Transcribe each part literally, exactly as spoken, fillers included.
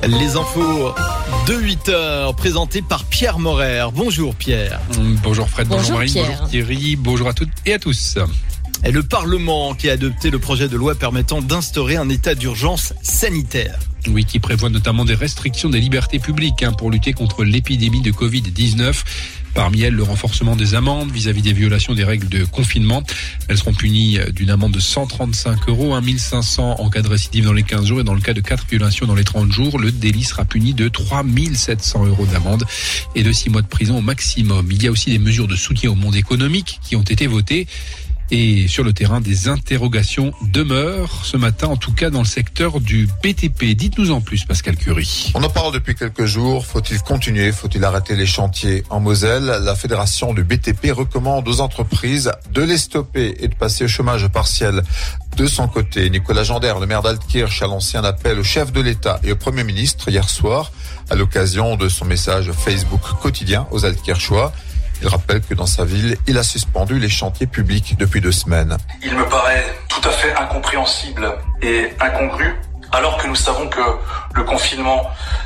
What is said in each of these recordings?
Les infos de huit heures, présentées par Pierre Morer. Bonjour Pierre. Bonjour Fred, bonjour, bonjour Marine, Pierre. bonjour Thierry, bonjour à toutes et à tous. Et le Parlement qui a adopté le projet de loi permettant d'instaurer un état d'urgence sanitaire. Oui, qui prévoit notamment des restrictions des libertés publiques hein, pour lutter contre l'épidémie de covid dix-neuf. Parmi elles, le renforcement des amendes vis-à-vis des violations des règles de confinement. Elles seront punies d'une amende de cent trente-cinq euros, mille cinq cents en cas de récidive dans les quinze jours et dans le cas de quatre violations dans les trente jours, le délit sera puni de trois mille sept cents euros d'amende et de six mois de prison au maximum. Il y a aussi des mesures de soutien au monde économique qui ont été votées. Et sur le terrain, des interrogations demeurent ce matin, en tout cas dans le secteur du B T P. Dites-nous en plus, Pascal Curie. On en parle depuis quelques jours. Faut-il continuer? Faut-il arrêter les chantiers en Moselle? La fédération du B T P recommande aux entreprises de les stopper et de passer au chômage partiel. De son côté, Nicolas Jandaire, le maire d'Altkirch, a lancé un appel au chef de l'État et au Premier ministre hier soir à l'occasion de son message Facebook quotidien aux Altkirchois. Il rappelle que dans sa ville, il a suspendu les chantiers publics depuis deux semaines. Il me paraît tout à fait incompréhensible et incongru, alors que nous savons que le confinement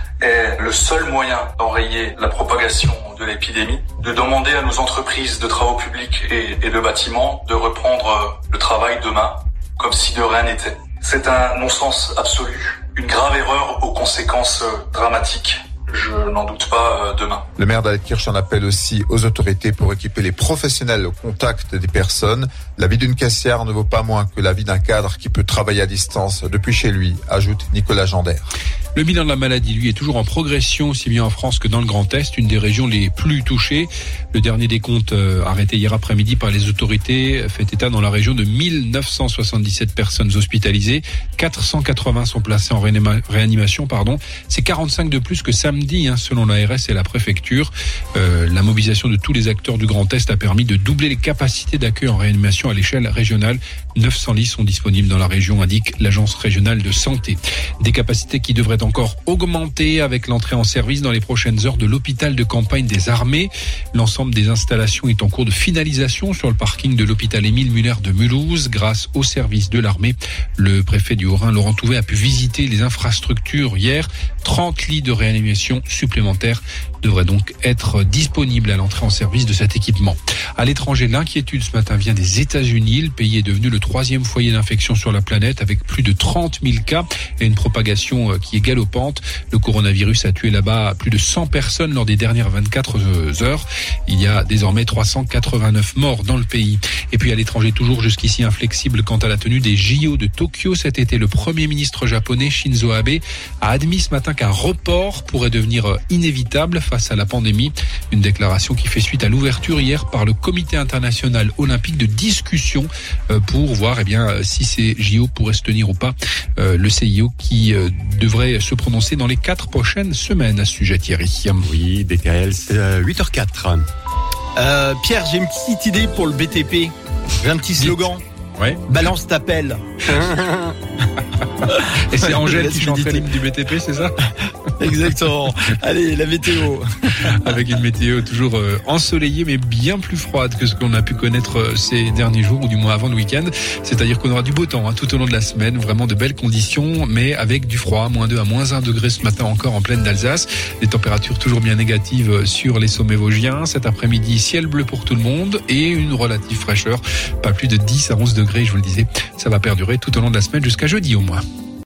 est le seul moyen d'enrayer la propagation de l'épidémie, de demander à nos entreprises de travaux publics et, et de bâtiments de reprendre le travail demain, comme si de rien n'était. C'est un non-sens absolu, une grave erreur aux conséquences dramatiques. Je n'en doute pas demain. Le maire d'Altkirch en appelle aussi aux autorités pour équiper les professionnels au contact des personnes. La vie d'une caissière ne vaut pas moins que la vie d'un cadre qui peut travailler à distance depuis chez lui, ajoute Nicolas Jandaire. Le bilan de la maladie, lui, est toujours en progression, aussi bien en France que dans le Grand Est, une des régions les plus touchées. Le dernier décompte euh, arrêté hier après-midi par les autorités fait état dans la région de mille neuf cent soixante-dix-sept personnes hospitalisées. quatre cent quatre-vingts sont placées en réanima- réanimation. Pardon. C'est quarante-cinq de plus que samedi, hein, selon l'A R S et la préfecture. Euh, la mobilisation de tous les acteurs du Grand Est a permis de doubler les capacités d'accueil en réanimation à l'échelle régionale. neuf cents lits sont disponibles dans la région, indique l'Agence régionale de santé. Des capacités qui devraient encore augmenter avec l'entrée en service dans les prochaines heures de l'hôpital de campagne des armées. L'ensemble des installations est en cours de finalisation sur le parking de l'hôpital Émile Muller de Mulhouse grâce au service de l'armée. Le préfet du Haut-Rhin, Laurent Touvet, a pu visiter les infrastructures hier. trente lits de réanimation supplémentaires devraient donc être disponibles à l'entrée en service de cet équipement. À l'étranger, l'inquiétude ce matin vient des États-Unis. Le pays est devenu le troisième foyer d'infection sur la planète avec plus de trente mille cas et une propagation qui est galopante. Le coronavirus a tué là-bas plus de cent personnes lors des dernières vingt-quatre heures. Il y a désormais trois cent quatre-vingt-neuf morts dans le pays. Et puis à l'étranger, toujours jusqu'ici inflexible quant à la tenue des J O de Tokyo cet été, le Premier ministre japonais Shinzo Abe a admis ce matin qu'un report pourrait devenir inévitable face à la pandémie. Une déclaration qui fait suite à l'ouverture hier par le Comité international olympique de discussion pour voir eh bien, si ces J O pourraient se tenir ou pas. Le C I O qui devrait se prononcer dans les quatre prochaines semaines à ce sujet, Thierry. Oui, D K L, c'est huit heures quatre. Euh, Pierre, j'ai une petite idée pour le B T P. J'ai un petit slogan. Ouais. Balance ta pelle. Et c'est Angèle qui chante l'hymne du B T P, c'est ça? Exactement. Allez, la météo. Avec une météo toujours euh, ensoleillée, mais bien plus froide que ce qu'on a pu connaître euh, ces derniers jours, ou du moins avant le week-end. C'est-à-dire qu'on aura du beau temps hein, tout au long de la semaine, vraiment de belles conditions, mais avec du froid, moins deux à moins un degré ce matin encore en pleine d'Alsace. Des températures toujours bien négatives sur les sommets vosgiens. Cet après-midi, ciel bleu pour tout le monde et une relative fraîcheur. Pas plus de dix à onze degrés, je vous le disais. Ça va perdurer tout au long de la semaine jusqu'à jeudi au moins.